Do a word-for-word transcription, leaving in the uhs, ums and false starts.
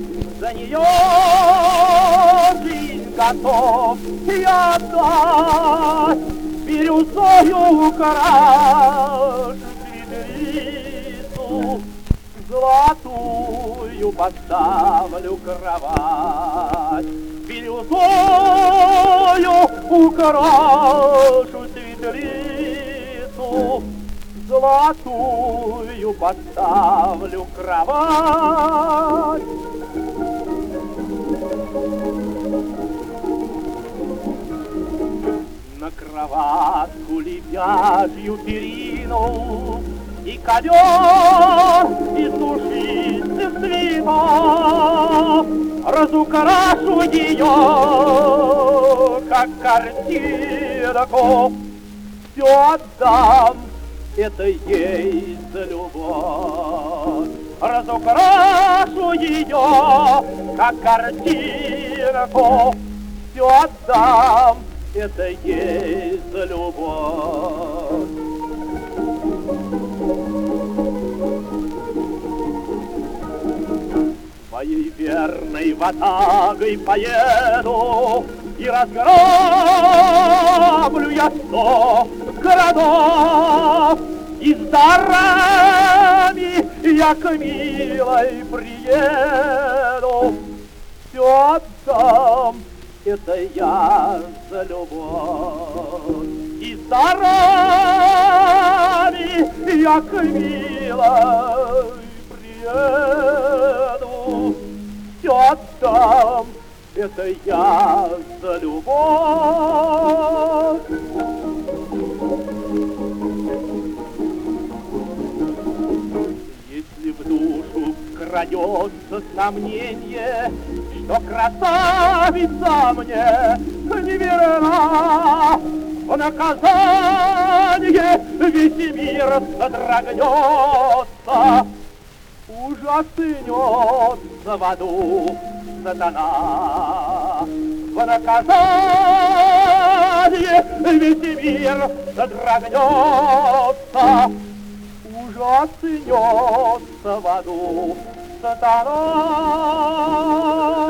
За нее жизнь готов я отдать, бирюзою украшу свитерицу, золотую поставлю кровать, бирюзою украшу свитерицу, золотую поставлю кровать. На кроватку лебяжью перину и ковер из душистых цветов разукрашу ее, как картинку. Все отдам, это ей за любовь. Разукрашу ее, как картинку. Все отдам, это ей за любовь. Своей верной ватагой поеду и разграблю я сто городов, и с дарами я к милой приеду. Все отдам, это я за любовь, и с дарами я к милой приеду. Все отдам, это я за любовь. Если в душу крадется сомнение, что красавица мне не верна, в наказание весь мир содрогнется, ужаснется в аду сатана. В наказание весь мир содрогнется, ужаснется в аду сатана.